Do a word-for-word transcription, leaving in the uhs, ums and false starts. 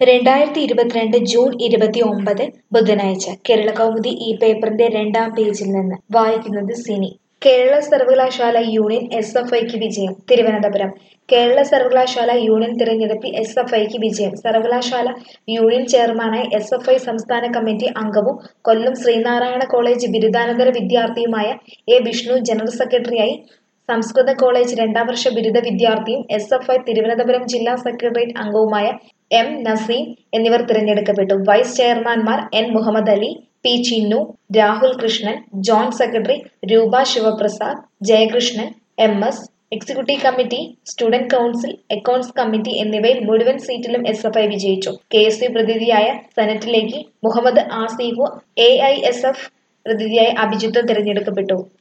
രണ്ടായിരത്തി ഇരുപത്തിരണ്ട് ജൂൺ ഇരുപത്തിയൊമ്പത് ബുധനാഴ്ച കേരളകൗമുദി ഈ പേപ്പറിന്റെ രണ്ടാം പേജിൽ നിന്ന് വായിക്കുന്നത് സിനി. കേരള സർവകലാശാല യൂണിയൻ എസ് എഫ് ഐക്ക് വിജയം. തിരുവനന്തപുരം. കേരള സർവകലാശാല യൂണിയൻ തിരഞ്ഞെടുപ്പിൽ എസ് എഫ് ഐക്ക് വിജയം. സർവകലാശാല യൂണിയൻ ചെയർമാനായി എസ് എഫ് ഐ സംസ്ഥാന കമ്മിറ്റി അംഗവും കൊല്ലം ശ്രീനാരായണ കോളേജ് ബിരുദാനന്തര വിദ്യാർത്ഥിയുമായ എ വിഷ്ണു, ജനറൽ സെക്രട്ടറിയായി സംസ്കൃത കോളേജ് രണ്ടാം വർഷ ബിരുദ വിദ്യാർത്ഥിയും എസ് എഫ് ഐ തിരുവനന്തപുരം ജില്ലാ സെക്രട്ടേറിയറ്റ് അംഗവുമായ എം നസീം എന്നിവർ തിരഞ്ഞെടുക്കപ്പെട്ടു. വൈസ് ചെയർമാൻമാർ N Muhammad Ali, P Chinnu, Rahul Krishnan, joint secretary Roopa Sivaprasad, Jayakrishnan, M S, executive committee, student council, accounts committee എന്നിവയിൽ മുഴുവൻ സീറ്റിലും എസ് എഫ് ഐ വിജയിച്ചു. കെ എസ് യു പ്രതിനിധിയായ സെനറ്റിലേക്ക് മുഹമ്മദ് ആസിഫും എ ഐ എസ് എഫ് പ്രതിനിധിയായ അഭിജിത്തും തിരഞ്ഞെടുക്കപ്പെട്ടു.